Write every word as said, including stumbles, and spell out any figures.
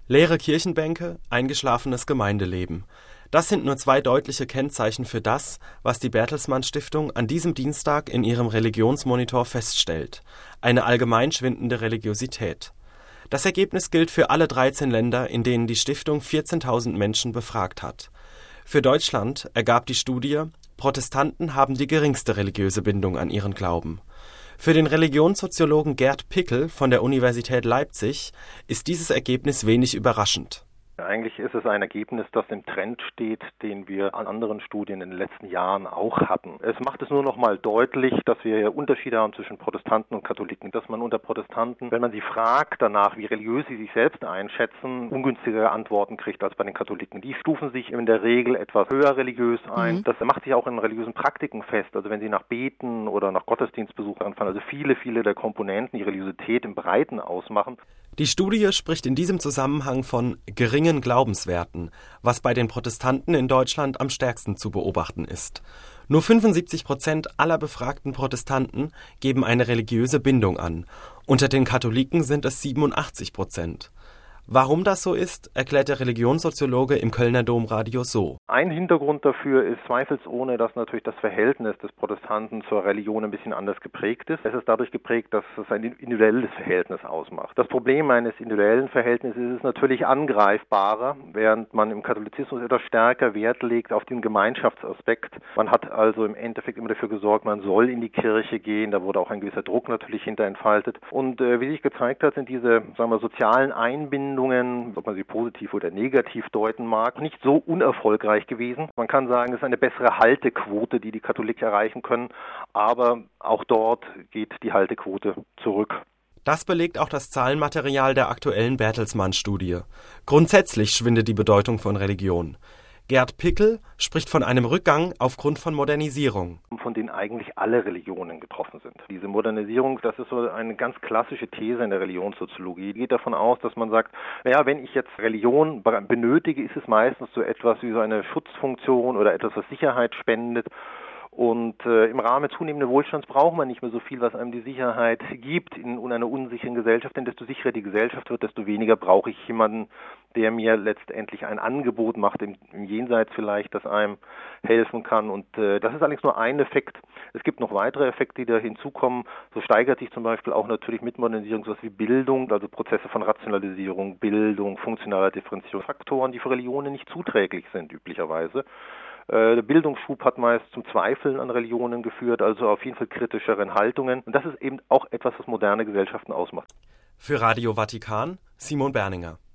Leere Kirchenbänke, eingeschlafenes Gemeindeleben. Das sind nur zwei deutliche Kennzeichen für das, was die Bertelsmann Stiftung an diesem Dienstag in ihrem Religionsmonitor feststellt: eine allgemein schwindende Religiosität. Das Ergebnis gilt für alle dreizehn Länder, in denen die Stiftung vierzehntausend Menschen befragt hat. Für Deutschland ergab die Studie, Protestanten haben die geringste religiöse Bindung an ihren Glauben. Für den Religionssoziologen Gerd Pickel von der Universität Leipzig ist dieses Ergebnis wenig überraschend. Eigentlich ist es ein Ergebnis, das im Trend steht, den wir an anderen Studien in den letzten Jahren auch hatten. Es macht es nur noch mal deutlich, dass wir Unterschiede haben zwischen Protestanten und Katholiken. Dass man unter Protestanten, wenn man sie fragt danach, wie religiös sie sich selbst einschätzen, ungünstigere Antworten kriegt als bei den Katholiken. Die stufen sich in der Regel etwas höher religiös ein. Mhm. Das macht sich auch in religiösen Praktiken fest. Also wenn sie nach Beten oder nach Gottesdienstbesuch anfangen, also viele, viele der Komponenten, die Religiosität im Breiten ausmachen. Die Studie spricht in diesem Zusammenhang von geringen Glaubenswerten, was bei den Protestanten in Deutschland am stärksten zu beobachten ist. Nur fünfundsiebzig Prozent aller befragten Protestanten geben eine religiöse Bindung an. Unter den Katholiken sind es siebenundachtzig Prozent. Warum das so ist, erklärt der Religionssoziologe im Kölner Domradio so. Ein Hintergrund dafür ist zweifelsohne, dass natürlich das Verhältnis des Protestanten zur Religion ein bisschen anders geprägt ist. Es ist dadurch geprägt, dass es ein individuelles Verhältnis ausmacht. Das Problem eines individuellen Verhältnisses ist natürlich angreifbarer, während man im Katholizismus etwas stärker Wert legt auf den Gemeinschaftsaspekt. Man hat also im Endeffekt immer dafür gesorgt, man soll in die Kirche gehen. Da wurde auch ein gewisser Druck natürlich hinter entfaltet. Und äh, wie sich gezeigt hat, sind diese, sagen wir, sozialen Einbindungen, ob man sie positiv oder negativ deuten mag, nicht so unerfolgreich gewesen. Man kann sagen, es ist eine bessere Haltequote, die die Katholiken erreichen können, aber auch dort geht die Haltequote zurück. Das belegt auch das Zahlenmaterial der aktuellen Bertelsmann-Studie. Grundsätzlich schwindet die Bedeutung von Religion. Gerd Pickel spricht von einem Rückgang aufgrund von Modernisierung. Von denen eigentlich alle Religionen getroffen sind. Diese Modernisierung, das ist so eine ganz klassische These in der Religionssoziologie. Die geht davon aus, dass man sagt, naja, wenn ich jetzt Religion benötige, ist es meistens so etwas wie so eine Schutzfunktion oder etwas, was Sicherheit spendet. Und äh, im Rahmen zunehmenden Wohlstands braucht man nicht mehr so viel, was einem die Sicherheit gibt in, in einer unsicheren Gesellschaft. Denn desto sicherer die Gesellschaft wird, desto weniger brauche ich jemanden, der mir letztendlich ein Angebot macht, im, im Jenseits vielleicht, das einem helfen kann. Und äh, das ist allerdings nur ein Effekt. Es gibt noch weitere Effekte, die da hinzukommen. So steigert sich zum Beispiel auch natürlich mit Modernisierung sowas wie Bildung, also Prozesse von Rationalisierung, Bildung, funktionaler Differenzierung, Faktoren, die für Religionen nicht zuträglich sind üblicherweise. Der Bildungsschub hat meist zum Zweifeln an Religionen geführt, also auf jeden Fall kritischeren Haltungen. Und das ist eben auch etwas, was moderne Gesellschaften ausmacht. Für Radio Vatikan, Simon Berninger.